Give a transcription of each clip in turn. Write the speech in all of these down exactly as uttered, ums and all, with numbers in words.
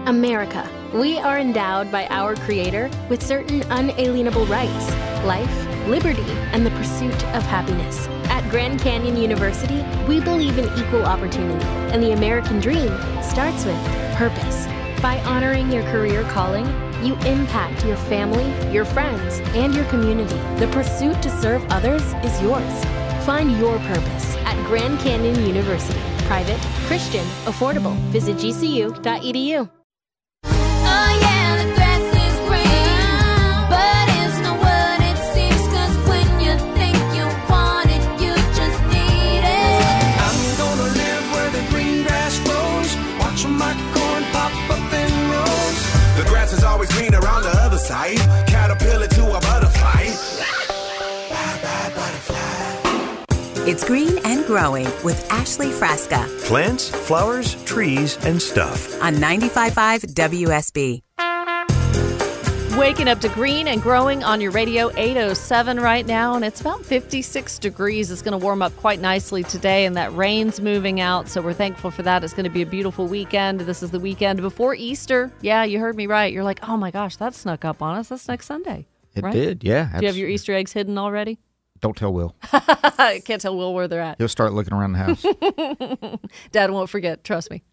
America. We are endowed by our Creator with certain unalienable rights: life, liberty, and the pursuit of happiness. At Grand Canyon University, we believe in equal opportunity, and the American dream starts with purpose. By honoring your career calling, you impact your family, your friends, and your community. The pursuit to serve others is yours. Find your purpose at Grand Canyon University. Private, Christian, affordable. Visit G C U dot E D U. Oh yeah, the grass is green, but it's not what it seems, 'cause when you think you want it, you just need it. I'm gonna live where the green grass grows, watching my corn pop up in rows. The grass is always greener on the other side, caterpillar to a butterfly. Bye bye butterfly. It's Green and Growing with Ashley Frasca Plants, flowers, trees, and stuff. on ninety-five point five W S B. Waking up to Green and Growing on your radio, eight oh seven right now, and it's about fifty-six degrees. It's going to warm up quite nicely today, and that rain's moving out, so we're thankful for that. It's going to be a beautiful weekend. This is the weekend before Easter. Yeah, you heard me right. You're like, oh my gosh, that snuck up on us. That's next Sunday. It right? did, yeah. Do you have your Easter eggs hidden already? Don't tell Will. I can't tell Will where they're at. He'll start looking around the house. Dad won't forget, trust me.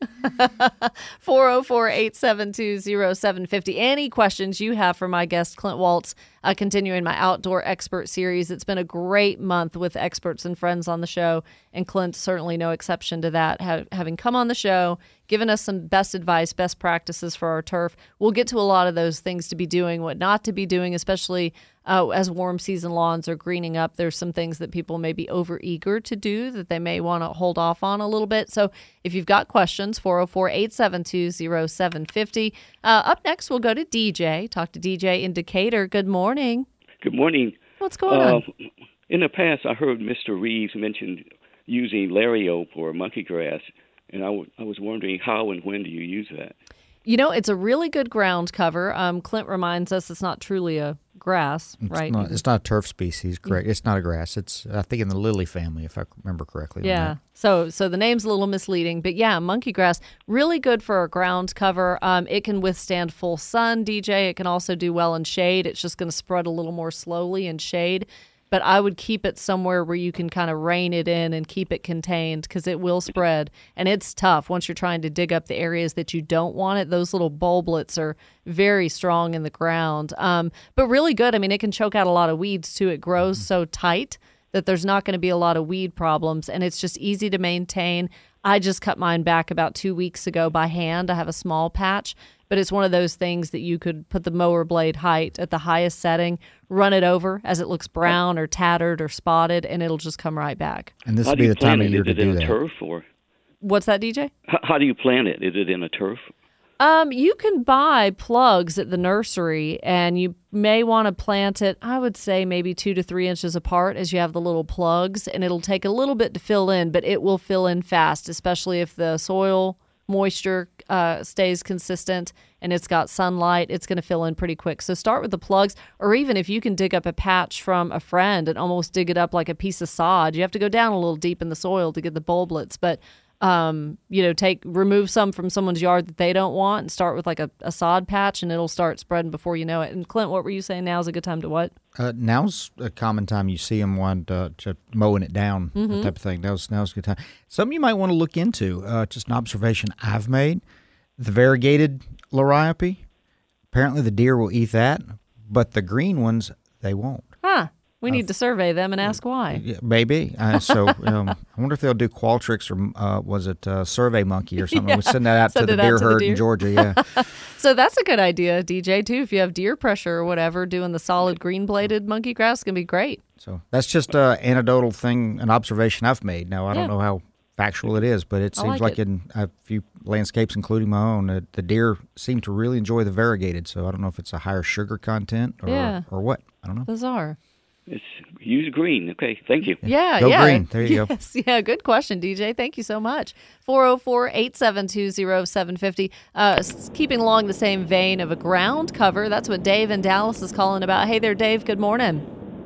four oh four, eight seven two, oh seven five oh. Any questions you have for my guest, Clint Waltz, uh, continuing my Outdoor Expert series. It's been a great month with experts and friends on the show, and Clint's certainly no exception to that, ha- having come on the show, given us some best advice, best practices for our turf. We'll get to a lot of those things to be doing, what not to be doing, especially uh, as warm season lawns are greening up. There's some things that people may be overeager to do that they may want to hold off on a little bit. So if you've got questions, four oh four, eight seven two, oh seven five oh. Uh, up next, we'll go to D J. Talk to D J in Decatur. Good morning. Good morning. What's going uh, on? In the past, I heard Mister Reeves mention using Lariope or monkey grass, and I, w- I was wondering how and when do you use that? You know, it's a really good ground cover. Um, Clint reminds us it's not truly a grass, It's right? not, it's not a turf species, correct? It's not a grass. It's, I think, in the lily family, if I remember correctly. on Yeah. that. So so the name's a little misleading, but yeah, monkey grass, really good for a ground cover. Um, it can withstand full sun, D J. It can also do well in shade. It's just going to spread a little more slowly in shade. But I would keep it somewhere where you can kind of rein it in and keep it contained, because it will spread. And it's tough once you're trying to dig up the areas that you don't want it. Those little bulblets are very strong in the ground. Um, but really good. I mean, it can choke out a lot of weeds, too. It grows so tight that there's not going to be a lot of weed problems, and it's just easy to maintain. I just cut mine back about two weeks ago by hand. I have a small patch, but it's one of those things that you could put the mower blade height at the highest setting, run it over as it looks brown or tattered or spotted, and it'll just come right back. And this How would do be you the time plant of it? year Is to it in do a that. turf or What's that, D J? h- how do you plant it? Is it in a turf? Um, you can buy plugs at the nursery, and you may want to plant it, I would say, maybe two to three inches apart as you have the little plugs, and it'll take a little bit to fill in, but it will fill in fast, especially if the soil moisture uh, stays consistent and it's got sunlight. It's going to fill in pretty quick. So start with the plugs, or even if you can dig up a patch from a friend and almost dig it up like a piece of sod. You have to go down a little deep in the soil to get the bulblets, but um, you know, take remove some from someone's yard that they don't want and start with like a, a sod patch, and it'll start spreading before you know it. And Clint, what were you saying? Now's a good time to what? Uh, now's a common time you see them want uh, to mowing it down, Mm-hmm. that type of thing. Now's, now's a good time. Something you might want to look into, uh, just an observation I've made, the variegated Lariope, apparently the deer will eat that, but the green ones, they won't. Huh. We need to survey them and ask why. Yeah, maybe. Uh, so um, I wonder if they'll do Qualtrics or uh, was it uh, Survey Monkey or something. Yeah. We'll send that out Send to it the out deer to the herd deer. in Georgia. Yeah. So that's a good idea, D J, too. If you have deer pressure or whatever, doing the solid green-bladed monkey grass can be great. So that's just an anecdotal thing, an observation I've made. Now, I Yeah. don't know how factual it is, but it I seems like like, it. in a few landscapes, including my own, uh, the deer seem to really enjoy the variegated. So I don't know if it's a higher sugar content or, Yeah. or what. I don't know. Bizarre. It's use green. Okay, thank you. Yeah, Go yeah. green. There you go. Yes, yeah, good question, D J. Thank you so much. four oh four, eight seven two, oh seven five oh. Uh, s- keeping along the same vein of a ground cover, that's what Dave in Dallas is calling about. Hey there, Dave. Good morning.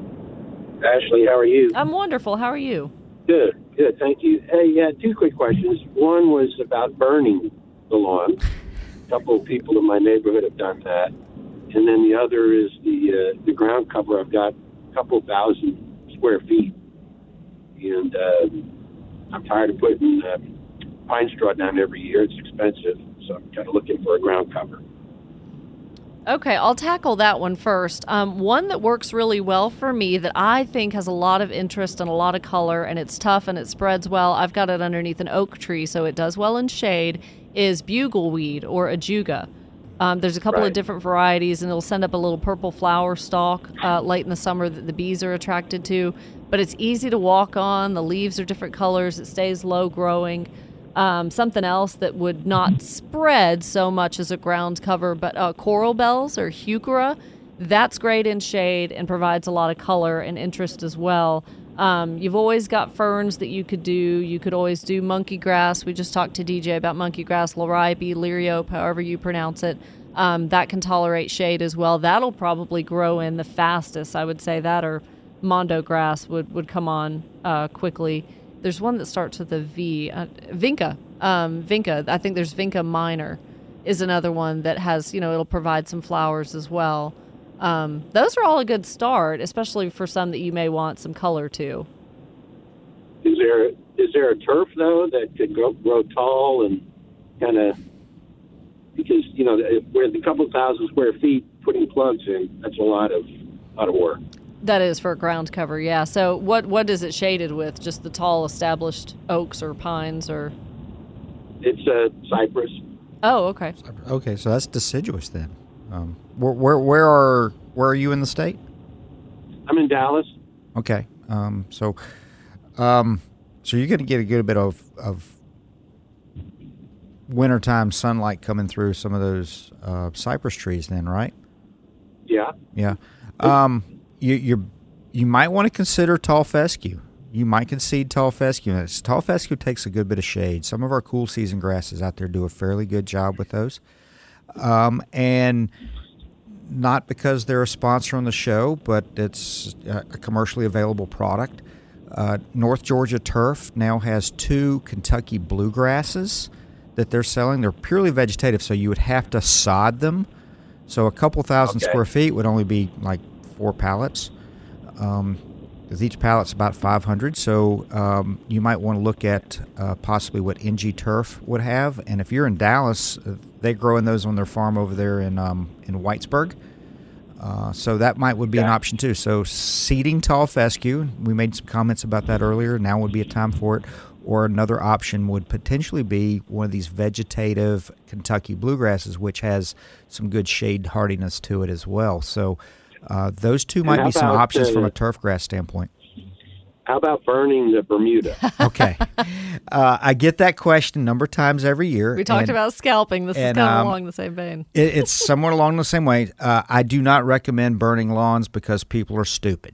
Ashley, how are you? I'm wonderful. How are you? Good, good, thank you. Hey, yeah, two quick questions. One was about burning the lawn, couple of people in my neighborhood have done that. And then the other is the uh, the ground cover. I've got a couple thousand square feet, and uh, I'm tired of putting uh, pine straw down every year. It's expensive, so I'm kind of looking for a ground cover. Okay, I'll tackle that one first. Um, one that works really well for me that I think has a lot of interest and a lot of color, and it's tough and it spreads well. I've got it underneath an oak tree, so it does well in shade, is bugleweed or ajuga. Um, there's a couple Right. of different varieties, and it'll send up a little purple flower stalk uh, late in the summer that the bees are attracted to. But it's easy to walk on. The leaves are different colors. It stays low growing. Um, something else that would not spread so much as a ground cover, but uh, coral bells or heuchera, that's great in shade and provides a lot of color and interest as well. Um, you've always got ferns that you could do. You could always do monkey grass. We just talked to D J about monkey grass, liriope, liriope, however you pronounce it. Um, that can tolerate shade as well. That'll probably grow in the fastest, I would say. That or mondo grass would, would come on uh, quickly. There's one that starts with a V. Uh, Vinca. Um, Vinca. I think there's Vinca minor is another one that has, you know, it'll provide some flowers as well. Um, those are all a good start, especially for some that you may want some color to. Is there is there a turf though that could grow, grow tall and kind of, because you know with a couple thousand square feet putting plugs in, that's a lot of lot of work. That is for a ground cover, yeah. So what what is it shaded with? Just the tall established oaks or pines or? It's a cypress. Oh, okay. Okay, so that's deciduous then. Um, where, where where are where are you in the state? I'm in Dallas. Okay, um, so um, so you're going to get a good bit of of wintertime sunlight coming through some of those uh, cypress trees, then, right? Yeah. Yeah. Um, you you you might want to consider tall fescue. You might concede tall fescue. It's, tall fescue takes a good bit of shade. Some of our cool season grasses out there do a fairly good job with those. Um, and not because they're a sponsor on the show, but it's a commercially available product. Uh, North Georgia Turf now has two Kentucky bluegrasses that they're selling. They're purely vegetative, so you would have to sod them. So a couple thousand Okay. square feet would only be like four pallets. Um, because each pallet's about five hundred, so um, you might want to look at uh, possibly what N G Turf would have. And if you're in Dallas, uh, they're growing those on their farm over there in um, in Whitesburg. Uh, so that might would be an Okay. option too. So seeding tall fescue, we made some comments about that earlier. Now would be a time for it. Or another option would potentially be one of these vegetative Kentucky bluegrasses, which has some good shade hardiness to it as well. So uh, those two might how be some about, options uh, from a turf grass standpoint. How about burning the Bermuda? Okay. uh, I get that question a number of times every year. We talked and about scalping. This is and, kind of um, along the same vein. it, it's somewhat along the same way. Uh, I do not recommend burning lawns because people are stupid.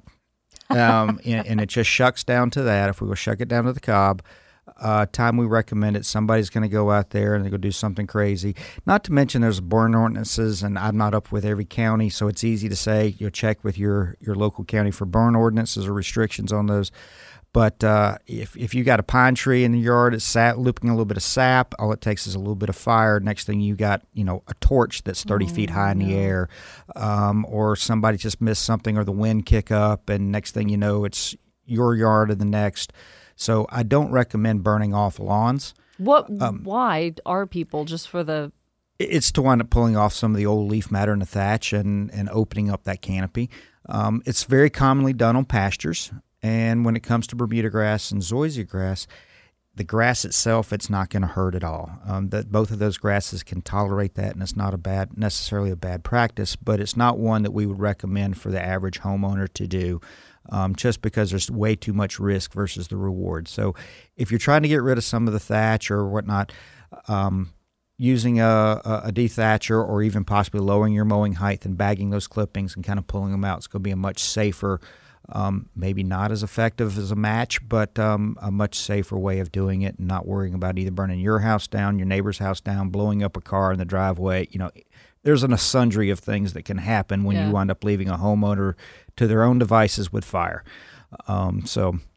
Um, and, and it just shucks down to that. If we will shuck it down to the cob, uh, time we recommend it, somebody's going to go out there and they're going to do something crazy. Not to mention there's burn ordinances, and I'm not up with every county, so it's easy to say you'll check with your, your local county for burn ordinances or restrictions on those. But uh, if if you got a pine tree in the yard, it's sat, looping a little bit of sap, all it takes is a little bit of fire. Next thing you got, you know, a torch that's thirty feet high in the air, um, or somebody just missed something, or the wind kick up, and next thing you know, it's your yard and the next. So I don't recommend burning off lawns. What? um, Why are people just for the? It's to wind up pulling off some of the old leaf matter in the thatch and, and opening up that canopy. Um, it's very commonly done on pastures. And when it comes to Bermuda grass and zoysia grass, the grass itself, it's not going to hurt at all. Um, that both of those grasses can tolerate that, and it's not a bad necessarily a bad practice, but it's not one that we would recommend for the average homeowner to do, um, just because there's way too much risk versus the reward. So if you're trying to get rid of some of the thatch or whatnot, um, using a, a, a dethatcher or even possibly lowering your mowing height and bagging those clippings and kind of pulling them out, it's going to be a much safer, Um, maybe not as effective as a match, but um, a much safer way of doing it and not worrying about either burning your house down, your neighbor's house down, blowing up a car in the driveway. You know, there's an, a sundry of things that can happen when Yeah. you wind up leaving a homeowner to their own devices with fire. Um, so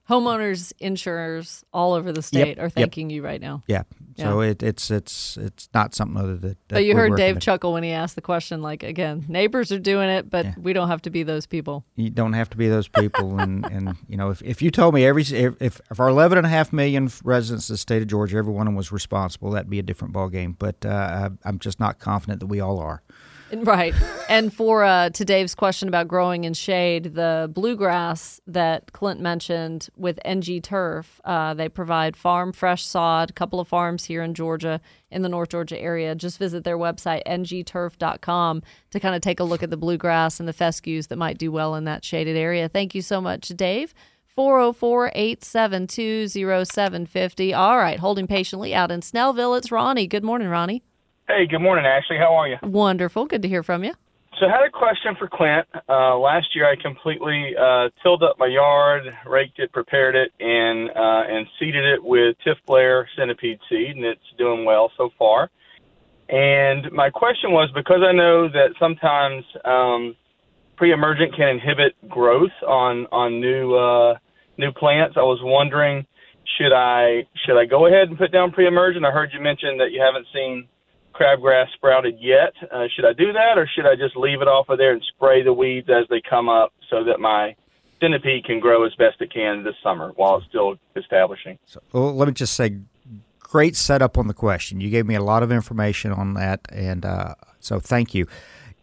Homeowners insurers all over the state Yep, are yep. thanking you right now. Yeah. So it, it's it's it's not something other that. that But you we're heard working Dave with. chuckle when he asked the question. Like again, neighbors are doing it, but Yeah. we don't have to be those people. You don't have to be those people, and, and you know if, if you told me every if if if our eleven and a half million residents of the state of Georgia, every one of them was responsible, that'd be a different ballgame. But uh, I, I'm just not confident that we all are. Right. And for uh, to Dave's question about growing in shade, the bluegrass that Clint mentioned with N G Turf, uh, they provide farm fresh sod, a couple of farms here in Georgia, in the North Georgia area. Just visit their website, n g turf dot com, to kind of take a look at the bluegrass and the fescues that might do well in that shaded area. Thank you so much, Dave. four oh four, eight seven two, oh seven five oh. All right, holding patiently out in Snellville, it's Ronnie. Good morning, Ronnie. Hey, good morning, Ashley. How are you? Wonderful. Good to hear from you. So I had a question for Clint. Uh, last year I completely uh, tilled up my yard, raked it, prepared it, and uh, and seeded it with Tiff Blair centipede seed, and it's doing well so far. And my question was, because I know that sometimes um, pre-emergent can inhibit growth on on new uh, new plants, I was wondering, should I should I go ahead and put down pre-emergent? I heard you mention that you haven't seen crabgrass sprouted yet. Uh, should I do that, or should I just leave it off of there and spray the weeds as they come up so that my centipede can grow as best it can this summer while it's still establishing? So well, let me just say, great setup on the question. You gave me a lot of information on that, and uh, so thank you.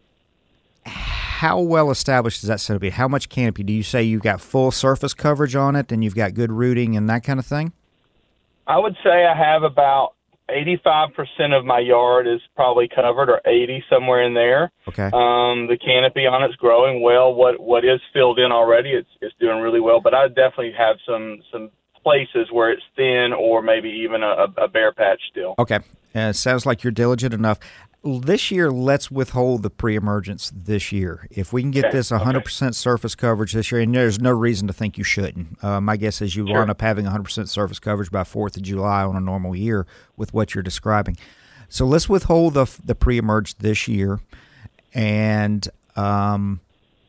How well established is that centipede? How much canopy? Do you say you've got full surface coverage on it, and you've got good rooting and that kind of thing? I would say I have about eighty-five percent of my yard is probably covered, or eighty, somewhere in there. Okay. Um, the canopy on it's growing well. What what is filled in already, it's it's doing really well. But I definitely have some some places where it's thin, or maybe even a, a bare patch still. Okay. Uh, sounds like you're diligent enough. This year, let's withhold the pre-emergence this year. If we can get Okay, this one hundred percent surface coverage this year, and there's no reason to think you shouldn't. Uh, my guess is you Sure. wind up having one hundred percent surface coverage by fourth of July on a normal year with what you're describing. So let's withhold the, the pre-emerge this year and um,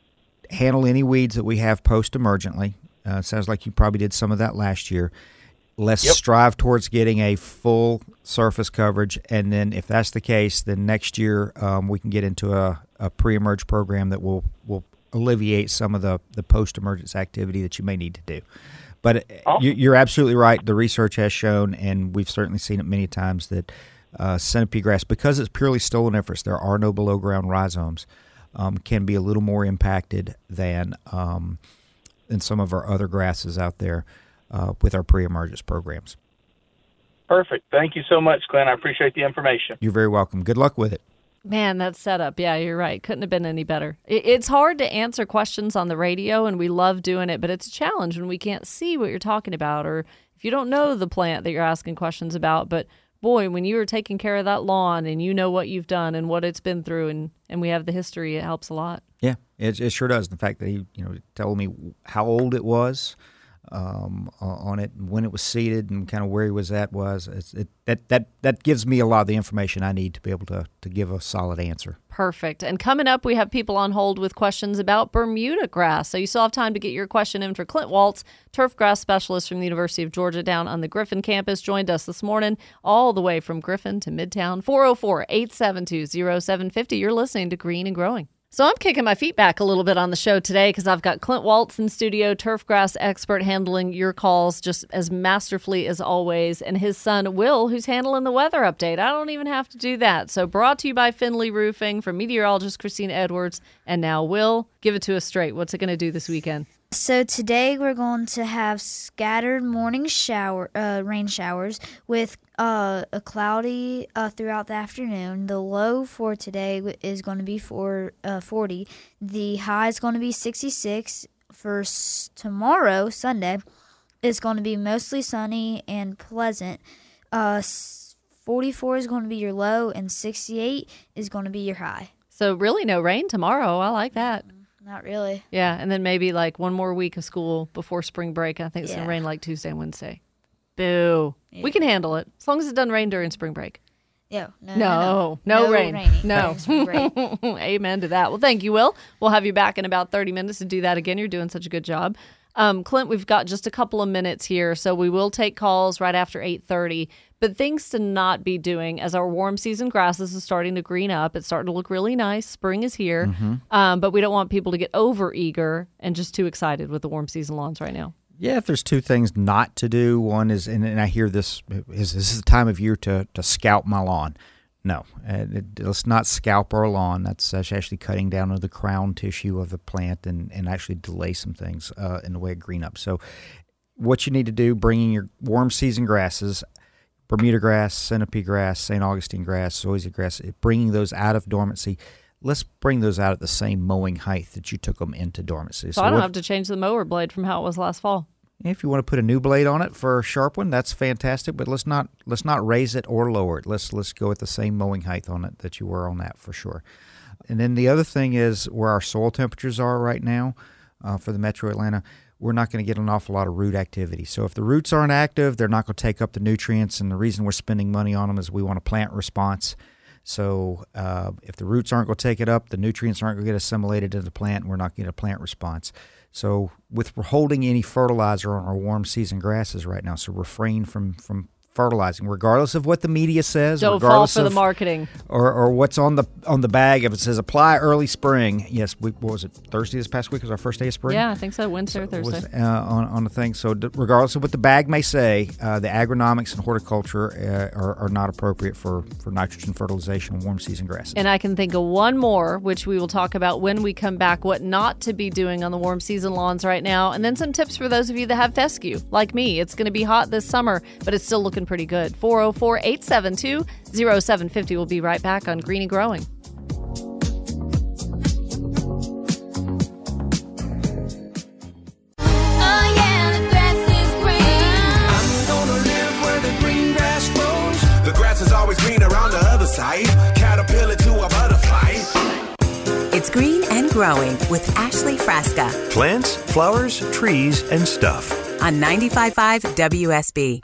handle any weeds that we have post-emergently. Uh, sounds like you probably did some of that last year. Let's Yep. strive towards getting a full surface coverage, and then if that's the case, then next year um, we can get into a, a pre-emerge program that will, will alleviate some of the, the post-emergence activity that you may need to do. But Oh. you, you're absolutely right. The research has shown, and we've certainly seen it many times, that uh, centipede grass, because it's purely stoloniferous, there are no below-ground rhizomes, um, can be a little more impacted than um, than some of our other grasses out there. Uh, with our pre-emergence programs. Perfect. Thank you so much, Clint. I appreciate the information. You're very welcome. Good luck with it. Man, that setup. Yeah, you're right. Couldn't have been any better. It, it's hard to answer questions on the radio, and we love doing it, but it's a challenge when we can't see what you're talking about, or if you don't know the plant that you're asking questions about. But boy, when you are taking care of that lawn and you know what you've done and what it's been through, and, and we have the history, it helps a lot. Yeah, it, it sure does. The fact that he, you know, told me how old it was, Um, on it, when it was seeded, and kind of where he was at was it's, it, that that that gives me a lot of the information I need to be able to to give a solid answer. Perfect. And coming up, we have people on hold with questions about Bermuda grass. So you still have time to get your question in for Clint Waltz, turf grass specialist from the University of Georgia down on the Griffin campus. Joined us this morning all the way from Griffin to Midtown. four oh four, eight seven two, oh seven five oh. You're listening to Green and Growing. So I'm kicking my feet back a little bit on the show today because I've got Clint Waltz in studio, turf grass expert, handling your calls just as masterfully as always, and his son, Will, who's handling the weather update. I don't even have to do that. So brought to you by Finley Roofing from meteorologist Christina Edwards. And now, Will, give it to us straight. What's it going to do this weekend? So today we're going to have scattered morning shower, uh, rain showers with uh, a cloudy uh, throughout the afternoon. The low for today is going to be for uh, forty. The high is going to be sixty-six. For s- tomorrow, Sunday, it's going to be mostly sunny and pleasant. Uh, forty-four is going to be your low, and sixty-eight is going to be your high. So really no rain tomorrow. I like that. Not really. Yeah, and then maybe like one more week of school before spring break. I think it's Yeah. going to rain like Tuesday and Wednesday. Boo. Yeah. We can handle it as long as it doesn't rain during spring break. Yeah, no, No, no, no, no rain. raining No. during spring break. Amen to that. Well, thank you, Will. We'll have you back in about thirty minutes to do that again. You're doing such a good job. Um, Clint, we've got just a couple of minutes here, so we will take calls right after eight thirty. But things to not be doing as our warm season grasses is starting to green up. It's starting to look really nice. Spring is here. Mm-hmm. Um, but we don't want people to get over eager and just too excited with the warm season lawns right now. Yeah, if there's two things not to do, one is, and, and I hear this, is this is the time of year to, to scalp my lawn. No, uh, it, let's not scalp our lawn. That's, that's actually cutting down on the crown tissue of the plant and, and actually delay some things uh, in the way of green up. So what you need to do, bringing your warm season grasses, Bermuda grass, centipede grass, Saint Augustine grass, zoysia grass, bringing those out of dormancy. Let's bring those out at the same mowing height that you took them into dormancy. So, so I don't what, have to change the mower blade from how it was last fall. If you want to put a new blade on it for a sharp one, that's fantastic. But let's not let's not raise it or lower it. Let's let's go at the same mowing height on it that you were on that for sure. And then the other thing is where our soil temperatures are right now uh, for the Metro Atlanta. We're not going to get an awful lot of root activity. So if the roots aren't active, they're not going to take up the nutrients. And the reason we're spending money on them is we want a plant response. So uh, if the roots aren't going to take it up, the nutrients aren't going to get assimilated into the plant, and we're not going to get a plant response. So with holding any fertilizer on our warm season grasses right now, so refrain from, from fertilizing, regardless of what the media says. Don't fall for of, the marketing. Or, or what's on the on the bag. If it says apply early spring, yes, we, what was it, Thursday this past week was our first day of spring? Yeah, I think so, Wednesday or Thursday. Was, uh, on, on the thing. So d- regardless of what the bag may say, uh, the agronomics and horticulture uh, are, are not appropriate for, for nitrogen fertilization on warm season grasses. And I can think of one more, which we will talk about when we come back, what not to be doing on the warm season lawns right now, and then some tips for those of you that have fescue, like me. It's going to be hot this summer, but it's still looking pretty good. four oh four, eight seven two, oh seven five oh. We'll be right back on Green and Growing. Oh yeah, the grass is green. I'm gonna live where the green grass grows. The grass is always greener on the other side. Caterpillar to a butterfly. It's Green and Growing with Ashley Frasca Plants, flowers, trees, and stuff. on ninety-five point five W S B.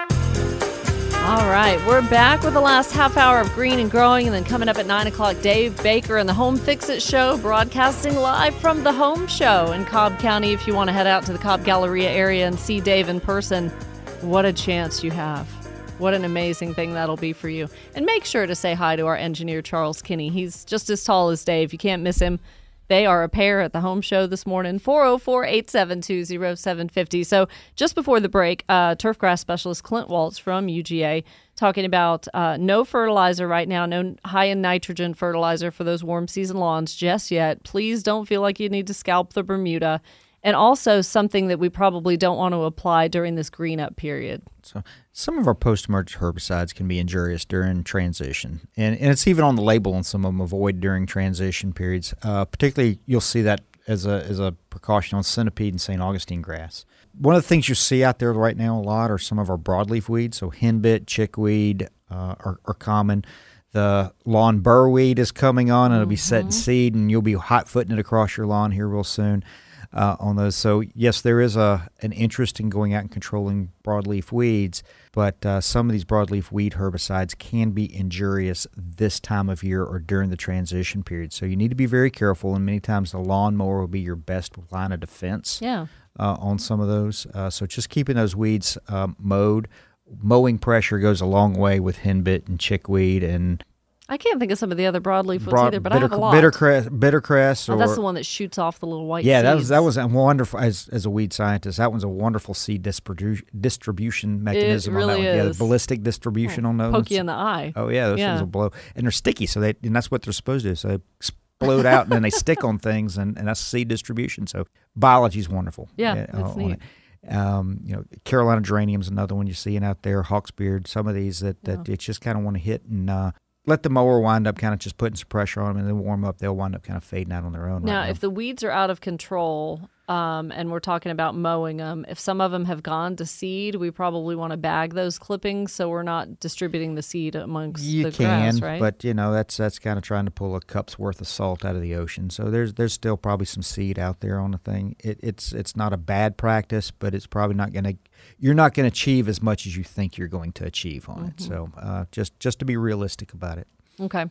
All right, we're back with the last half hour of Green and Growing, and then coming up at nine o'clock, Dave Baker and the Home Fix-It Show, broadcasting live from the Home Show in Cobb County. If you want to head out to the Cobb Galleria area and see Dave in person, what a chance you have. What an amazing thing that'll be for you. And make sure to say hi to our engineer, Charles Kinney. He's just as tall as Dave. You can't miss him. They are a pair at the Home Show this morning, four oh four, eight seven two, oh seven five oh. So just before the break, uh, turf grass specialist Clint Waltz from U G A talking about uh, no fertilizer right now, no high in nitrogen fertilizer for those warm season lawns just yet. Please don't feel like you need to scalp the Bermuda. And also something that we probably don't want to apply during this green up period. So some of our post-emergent herbicides can be injurious during transition. And, and it's even on the label on some of them, avoid during transition periods. Uh, particularly, you'll see that as a as a precaution on centipede and Saint Augustine grass. One of the things you see out there right now a lot are some of our broadleaf weeds. So henbit, chickweed uh, are, are common. The lawn burrweed is coming on, and it'll be setting seed, and you'll be hot-footing it across your lawn here real soon. Uh, on those. So, yes, there is a an interest in going out and controlling broadleaf weeds, but uh, some of these broadleaf weed herbicides can be injurious this time of year or during the transition period. So you need to be very careful, and many times the lawnmower will be your best line of defense yeah. uh, on some of those. Uh, so just keeping those weeds um, mowed. Mowing pressure goes a long way with henbit and chickweed and I can't think of some of the other broadleaf ones Broad, either, but bitter, I have a lot. Bittercress, bittercress. Oh, or, that's the one that shoots off the little white yeah, seeds. that was that was a wonderful. As as a weed scientist, that one's a wonderful seed distribu- distribution mechanism. It really on that is. one. Yeah, the ballistic distribution oh, on those. Poke you in the eye. Oh yeah, those yeah. things will blow, and they're sticky. So they and that's what they're supposed to do. So they explode out, and then they stick on things, and, and that's seed distribution. So biology's wonderful. Yeah, yeah that's on neat. It. Um, you know, Carolina geranium's another one you're seeing out there. Hawksbeard, some of these that that yeah. you just kind of want to hit and. Uh, Let the mower wind up kind of just putting some pressure on them, and then warm up. They'll wind up kind of fading out on their own. Now, right now. if the weeds are out of control, um, and we're talking about mowing them, if some of them have gone to seed, we probably want to bag those clippings so we're not distributing the seed amongst you the can, grass, right? But you know that's that's kind of trying to pull a cup's worth of salt out of the ocean. So there's there's still probably some seed out there on the thing. It, it's it's not a bad practice, but it's probably not going to. You're not going to achieve as much as you think you're going to achieve on mm-hmm. it. So uh, just just to be realistic about it. Okay.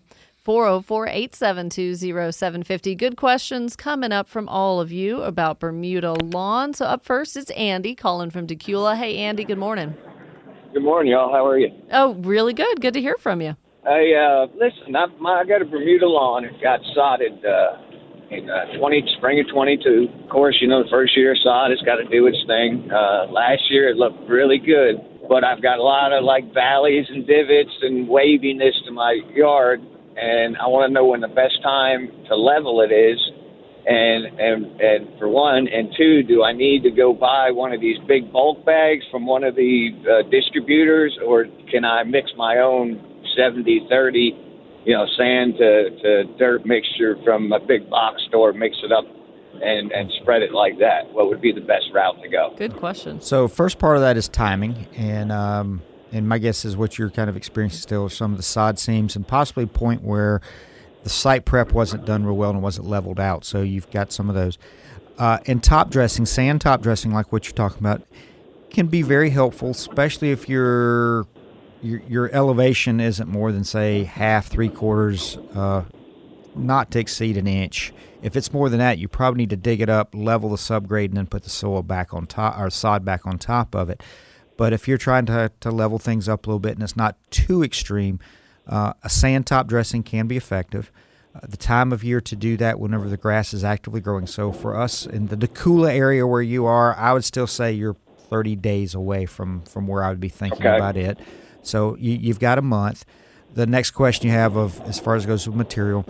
four oh four, eight seven two, oh seven five oh. Good questions coming up from all of you about Bermuda lawn. So up first, it's Andy calling from Decula. Hey, Andy, good morning. Good morning, y'all. How are you? Oh, really good. Good to hear from you. Hey, uh, listen, I, my, I got a Bermuda lawn. It got sodded uh, in uh, twenty spring of twenty-two. Of course, you know, the first year of sod, it's got to do its thing. Uh, last year, it looked really good, but I've got a lot of, like, valleys and divots and waviness to my yard, and I want to know when the best time to level it is. And, and and for one, and two, do I need to go buy one of these big bulk bags from one of the uh, distributors, or can I mix my own seventy thirty, you know, sand to, to dirt mixture from a big box store, mix it up and, and spread it like that? What would be the best route to go? Good question. So first part of that is timing, and um, and my guess is what you're kind of experiencing still are some of the sod seams and possibly a point where the site prep wasn't done real well and wasn't leveled out, so you've got some of those. Uh, and top dressing, sand top dressing, like what you're talking about, can be very helpful, especially if your your, your elevation isn't more than, say, half, three quarters, uh, not to exceed an inch. If it's more than that, you probably need to dig it up, level the subgrade, and then put the soil back on top, or sod back on top of it. But if you're trying to, to level things up a little bit and it's not too extreme, Uh, a sand top dressing can be effective. Uh, the time of year to do that whenever the grass is actively growing. So for us in the Decula area where you are, I would still say you're thirty days away from, from where I would be thinking Okay. about it. So you, you've got a month. The next question you have of as far as it goes with material,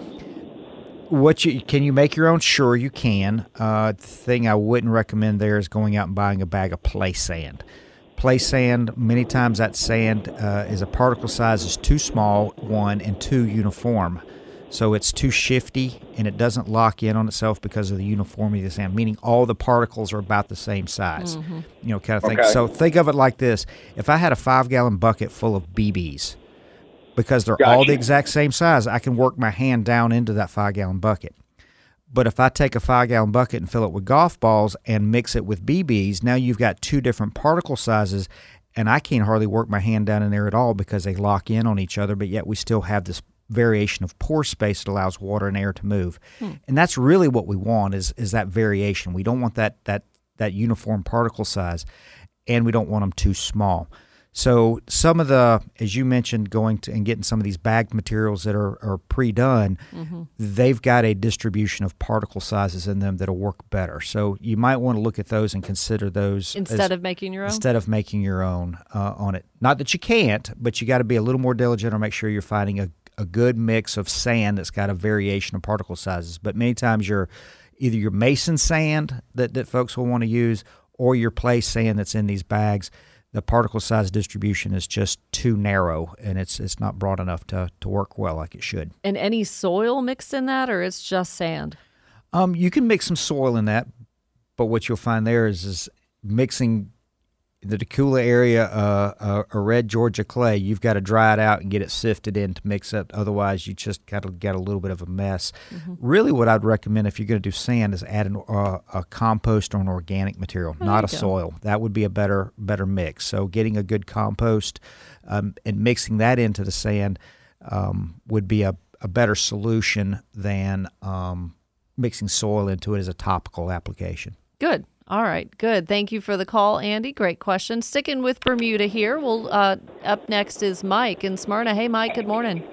what you can you make your own? Sure, you can. Uh, the thing I wouldn't recommend there is going out and buying a bag of play sand. Play sand, many times that sand uh, is a particle size is too small, one, and two, uniform. So it's too shifty, and it doesn't lock in on itself because of the uniformity of the sand, meaning all the particles are about the same size, Mm-hmm. you know, kind of thing. Okay. So think of it like this. If I had a five-gallon bucket full of B Bs, because they're all Gotcha. the exact same size, I can work my hand down into that five-gallon bucket. But if I take a five-gallon bucket and fill it with golf balls and mix it with B Bs, now you've got two different particle sizes, and I can't hardly work my hand down in there at all because they lock in on each other, but yet we still have this variation of pore space that allows water and air to move. Hmm. And that's really what we want is is that variation. We don't want that that that uniform particle size, and we don't want them too small. So some of the, as you mentioned, going to and getting some of these bagged materials that are, are pre-done, Mm-hmm. they've got a distribution of particle sizes in them that'll work better. So you might want to look at those and consider those Instead as- of making your own? Instead of making your own uh, on it. Not that you can't, but you got to be a little more diligent or make sure you're finding a, a good mix of sand that's got a variation of particle sizes. But many times you're either your mason sand that, that folks will want to use or your play sand that's in these bags. The particle size distribution is just too narrow, and it's it's not broad enough to, to work well like it should. And any soil mixed in that, or it's just sand? Um, you can mix some soil in that, but what you'll find there is, is mixing the Decula area, uh, uh, a red Georgia clay, you've got to dry it out and get it sifted in to mix it. Otherwise, you just got to get a little bit of a mess. Mm-hmm. Really, what I'd recommend if you're going to do sand is add an, uh, a compost or an organic material, There not a you go. soil. That would be a better better mix. So getting a good compost um, and mixing that into the sand um, would be a, a better solution than um, mixing soil into it as a topical application. Good. All right, good. Thank you for the call, Andy. Great question. Sticking with Bermuda here, we'll uh, up next is Mike in Smyrna. Hey, Mike. Good morning.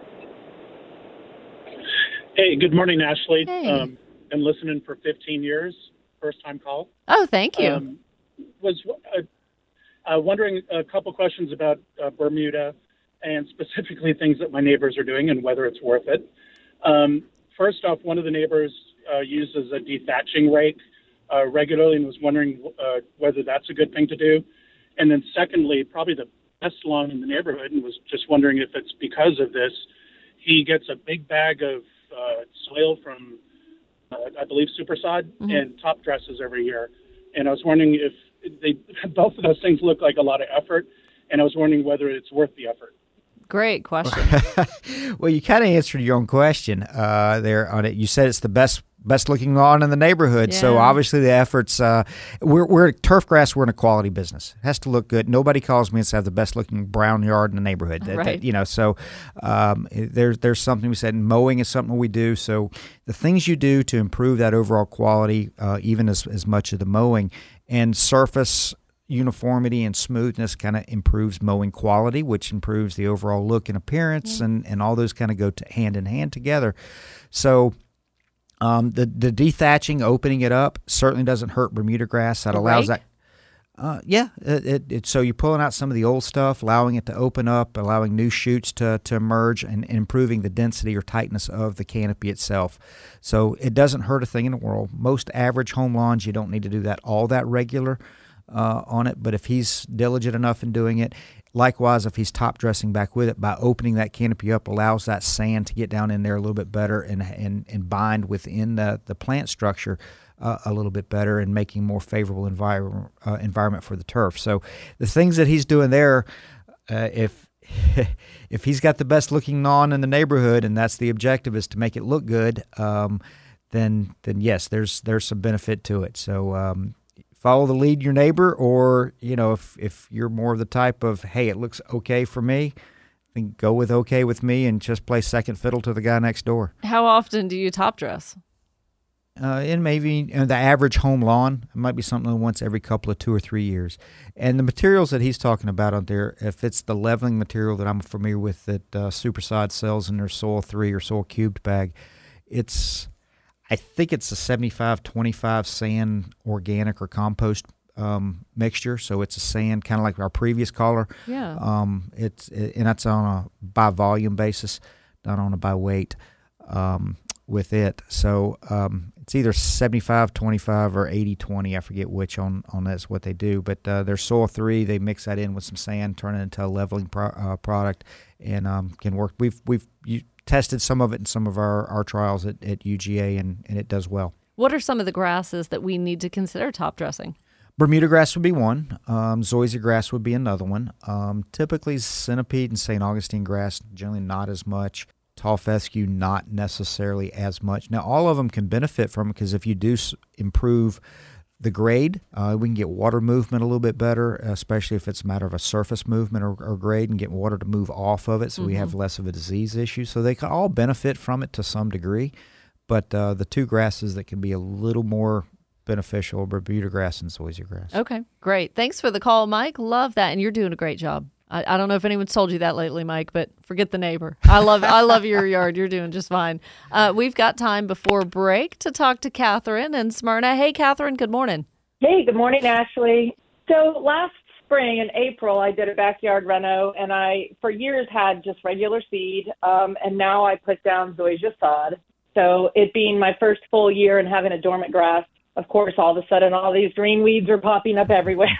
Hey, good morning, Ashley. Hey. Um, been listening for fifteen years. First time call. Oh, thank you. Um, was uh, uh, wondering a couple questions about uh, Bermuda and specifically things that my neighbors are doing and whether it's worth it. Um, first off, one of the neighbors uh, uses a dethatching rake uh, regularly and was wondering uh, whether that's a good thing to do. And then secondly, probably the best lawn in the neighborhood, and was just wondering if it's because of this. He gets a big bag of uh, soil from, uh, I believe, Supersod Mhm. and top dresses every year. And I was wondering if they both of those things look like a lot of effort, and I was wondering whether it's worth the effort. Great question. Well, you kind of answered your own question uh, there on it. You said it's the best best looking lawn in the neighborhood. So Yeah. obviously the efforts, uh, we're, we're turf grass, we're in a quality business. It has to look good. Nobody calls me and says I have the best looking brown yard in the neighborhood. That- that- Right. you know, so um, there's, there's something we said, mowing is something we do. So the things you do to improve that overall quality, uh, even as, as much of the mowing, and surface uniformity and smoothness kind of improves mowing quality, which improves the overall look and appearance, and, and all those kind of go to hand in hand together. So um, the the dethatching, opening it up, certainly doesn't hurt Bermuda grass. That A allows rake? that. Uh, yeah, it, it, it, so you're pulling out some of the old stuff, allowing it to open up, allowing new shoots to, to emerge, and, and improving the density or tightness of the canopy itself. So it doesn't hurt a thing in the world. Most average home lawns, you don't need to do that all that regular uh, on it, but if he's diligent enough in doing it, likewise, if he's top dressing back with it, by opening that canopy up, allows that sand to get down in there a little bit better and and, and bind within the, the plant structure uh, a little bit better, and making more favorable envir- uh, environment for the turf. So the things that he's doing there, uh, if if he's got the best looking lawn in the neighborhood, and that's the objective, is to make it look good, um, then then yes, there's there's some benefit to it. So um, follow the lead your neighbor, or you know, if if you're more of the type of, hey, it looks okay for me, then go with okay with me and just play second fiddle to the guy next door. How often do you top dress? Uh, and maybe you know, the average home lawn, it might be something once every couple of two or three years. And the materials that he's talking about on there, if it's the leveling material that I'm familiar with that uh, Superside sells in their Soil three or Soil Cubed bag, it's, I think it's a seventy-five twenty-five sand organic or compost um, mixture. So it's a sand, kind of like our previous caller. Yeah. Um, it's it, and that's on a by volume basis, not on a by weight um, with it. So um, it's either seventy-five twenty-five or eighty twenty. I forget which on, on that's what they do. But uh, their Soil three, they mix that in with some sand, turn it into a leveling pro- uh, product, and um, can work. We've we've you, tested some of it in some of our, our trials at, at U G A, and, and it does well. What are some of the grasses that we need to consider top dressing? Bermuda grass would be one. Um, zoysia grass would be another one. Um, typically, centipede and Saint Augustine grass, generally not as much. Tall fescue, not necessarily as much. Now, all of them can benefit from it, because if you do s- improve the grade, uh, we can get water movement a little bit better, especially if it's a matter of a surface movement or, or grade, and get water to move off of it, so mm-hmm. we have less of a disease issue. So they can all benefit from it to some degree. But uh, the two grasses that can be a little more beneficial are Bermuda grass and zoysia grass. Okay, great. Thanks for the call, Mike. Love that, and you're doing a great job. I, I don't know if anyone's told you that lately, Mike, but forget the neighbor. I love I love your yard. You're doing just fine. Uh, we've got time before break to talk to Catherine in Smyrna. Hey, Catherine, good morning. Hey, good morning, Ashley. So last spring in April, I did a backyard reno, and I, for years, had just regular seed, um, and now I put down zoysia sod. So it being my first full year and having a dormant grass, of course, all of a sudden, all these green weeds are popping up everywhere.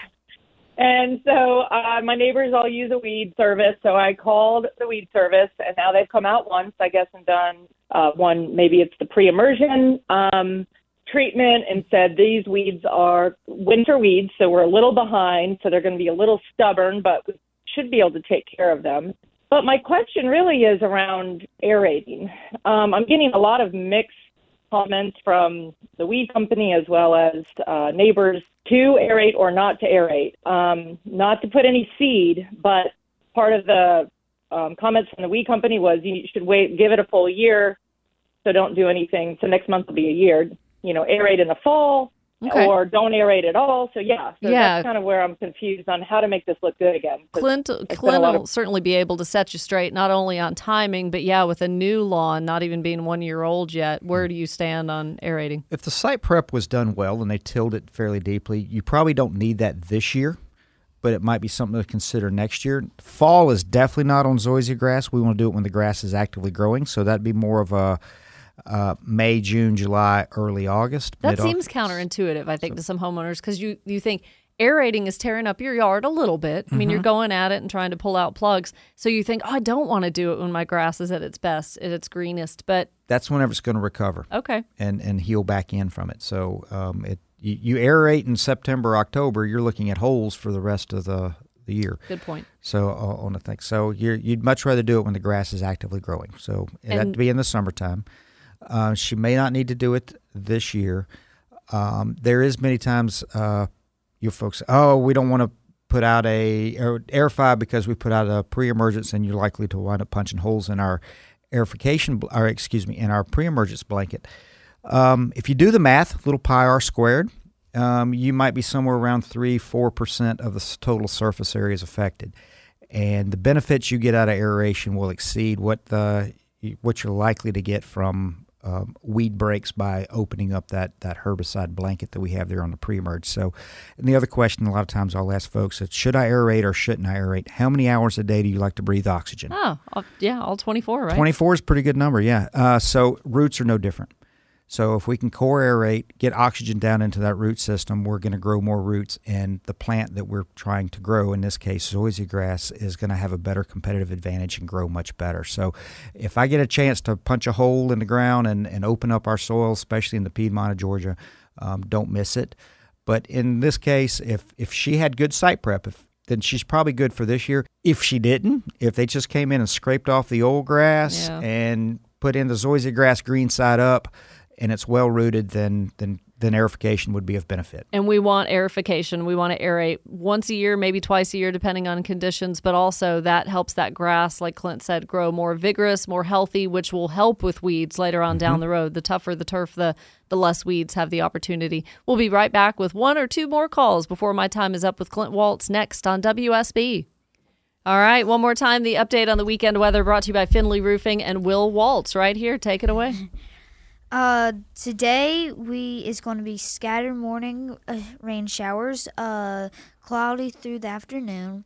And so uh, my neighbors all use a weed service, so I called the weed service, and now they've come out once, I guess, and done uh, one, maybe it's the pre-immersion um, treatment, and said these weeds are winter weeds, so we're a little behind, so they're going to be a little stubborn, but we should be able to take care of them. But my question really is around aerating. Um, I'm getting a lot of mixed comments from the weed company as well as uh, neighbors to aerate or not to aerate. Um, not to put any seed, but part of the um, comments from the weed company was you should wait, give it a full year, so don't do anything. So next month will be a year. You know, aerate in the fall, okay. or don't aerate at all. So yeah, so yeah. that's kind of where I'm confused on how to make this look good again. Clint, Clint will of... certainly be able to set you straight, not only on timing, but yeah, with a new lawn, not even being one year old yet. Where do you stand on aerating? If the site prep was done well and they tilled it fairly deeply, you probably don't need that this year, but it might be something to consider next year. Fall is definitely not on zoysia grass. We want to do it when the grass is actively growing, so that'd be more of a Uh, May, June, July, early August. That seems counterintuitive, I think, so, to some homeowners, because you, you think aerating is tearing up your yard a little bit. I mean, mm-hmm. you're going at it and trying to pull out plugs. So you think, oh, I don't want to do it when my grass is at its best, at its greenest. But that's whenever it's going to recover. Okay. And and heal back in from it. So um, it you, you aerate in September, October, you're looking at holes for the rest of the, the year. Good point. So uh, on the thing. So you're, you'd much rather do it when the grass is actively growing. So and, that'd be in the summertime. Uh, she may not need to do it this year. Um, there is many times uh, you folks, oh, we don't want to put out a air, airify because we put out a pre-emergence, and you're likely to wind up punching holes in our airification, or excuse me, in our pre-emergence blanket. Um, if you do the math, little pi r squared, um, you might be somewhere around three, four percent of the total surface area is affected, and the benefits you get out of aeration will exceed what the what you're likely to get from um, weed breaks by opening up that that herbicide blanket that we have there on the pre-emerge. So, and the other question a lot of times I'll ask folks is, should I aerate or shouldn't I aerate? How many hours a day do you like to breathe oxygen? Oh, yeah, all twenty-four, right? twenty-four is a pretty good number, yeah. Uh, so roots are no different. So if we can core aerate, get oxygen down into that root system, we're going to grow more roots, and the plant that we're trying to grow, in this case zoysia grass, is going to have a better competitive advantage and grow much better. So if I get a chance to punch a hole in the ground and, and open up our soil, especially in the Piedmont of Georgia, um, don't miss it. But in this case, if, if she had good site prep, if, then she's probably good for this year. If she didn't, if they just came in and scraped off the old grass Yeah. and put in the zoysia grass green side up, and it's well rooted, then then then aerification would be of benefit. And we want aerification. We want to aerate once a year, maybe twice a year, depending on conditions. But also that helps that grass, like Clint said, grow more vigorous, more healthy, which will help with weeds later on mm-hmm. down the road. The tougher the turf, the the less weeds have the opportunity. We'll be right back with one or two more calls before my time is up with Clint Waltz next on W S B. All right, one more time, the update on the weekend weather brought to you by Finley Roofing and Will Waltz right here. Take it away. Uh, today we is going to be scattered morning uh, rain showers, uh, cloudy through the afternoon.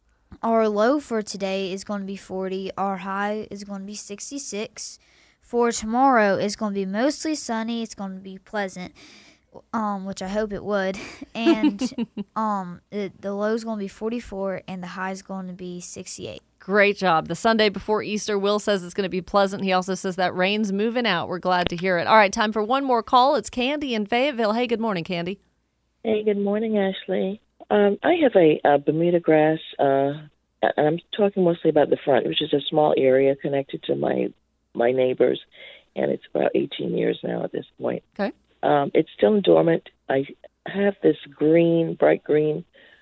Our low for today is going to be forty. Our high is going to be sixty-six. For tomorrow, it's going to be mostly sunny. It's going to be pleasant, um, which I hope it would. And um, it, the low is going to be forty-four, and the high is going to be sixty-eight. Great job. The Sunday before Easter, Will says it's going to be pleasant. He also says that rain's moving out. We're glad to hear it. All right, time for one more call. It's Candy in Fayetteville. Hey, good morning, Candy. Hey, good morning, Ashley. Um, I have a, a Bermuda grass, uh, and I'm talking mostly about the front, which is a small area connected to my my neighbors, and it's about eighteen years now at this point. Okay. Um, it's still dormant. I have this green, bright green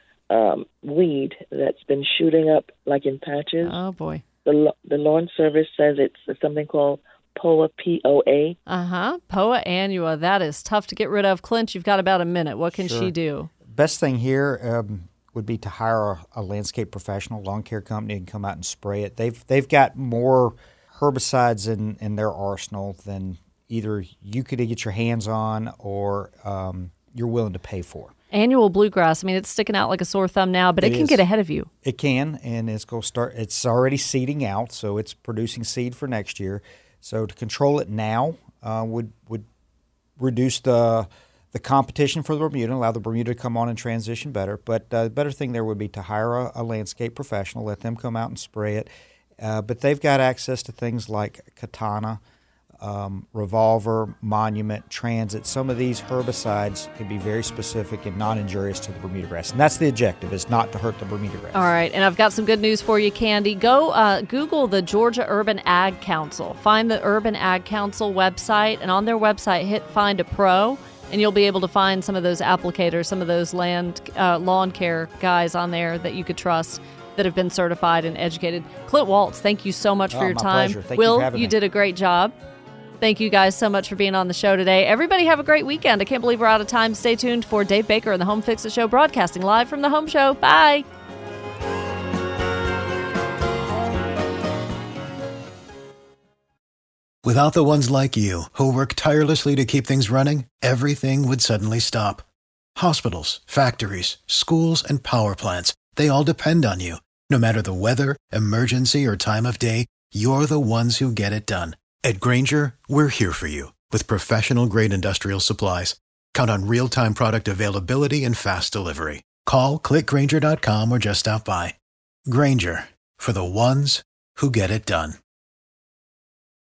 um, weed that's been shooting up like in patches. Oh, boy. The the lawn service says it's something called P O A, P O A. Uh-huh. P O A annua. That is tough to get rid of. Clint, you've got about a minute. What can Sure. she do? Best thing here um, would be to hire a, a landscape professional, lawn care company, and come out and spray it. They've they've got more herbicides in, in their arsenal than either you could get your hands on or um, you're willing to pay for. Annual bluegrass. I mean, it's sticking out like a sore thumb now, but it, It can is. get ahead of you. It can, and it's going to start. It's already seeding out, so it's producing seed for next year. So to control it now uh, would would reduce the the competition for the Bermuda, allow the Bermuda to come on and transition better. But uh, the better thing there would be to hire a, a landscape professional, let them come out and spray it. Uh, but they've got access to things like Katana, um, Revolver, Monument, Transit. Some of these herbicides can be very specific and non-injurious to the Bermuda grass. And that's the objective, is not to hurt the Bermuda grass. All right, and I've got some good news for you, Candy. Go uh, Google the Georgia Urban Ag Council. Find the Urban Ag Council website, and on their website, hit Find a Pro, and you'll be able to find some of those applicators, some of those land uh, lawn care guys on there that you could trust, that have been certified and educated. Clint Waltz, thank you so much for Oh, your my time. pleasure. Thank you Will, for having you me. did a great job. Thank you guys so much for being on the show today. Everybody have a great weekend. I can't believe we're out of time. Stay tuned for Dave Baker and the Home Fix It Show, broadcasting live from the Home Show. Bye. Without the ones like you, who work tirelessly to keep things running, everything would suddenly stop. Hospitals, factories, schools, and power plants, they all depend on you. No matter the weather, emergency, or time of day, you're the ones who get it done. At Grainger, we're here for you with professional-grade industrial supplies. Count on real-time product availability and fast delivery. Call, click Grainger dot com, or just stop by. Grainger, for the ones who get it done.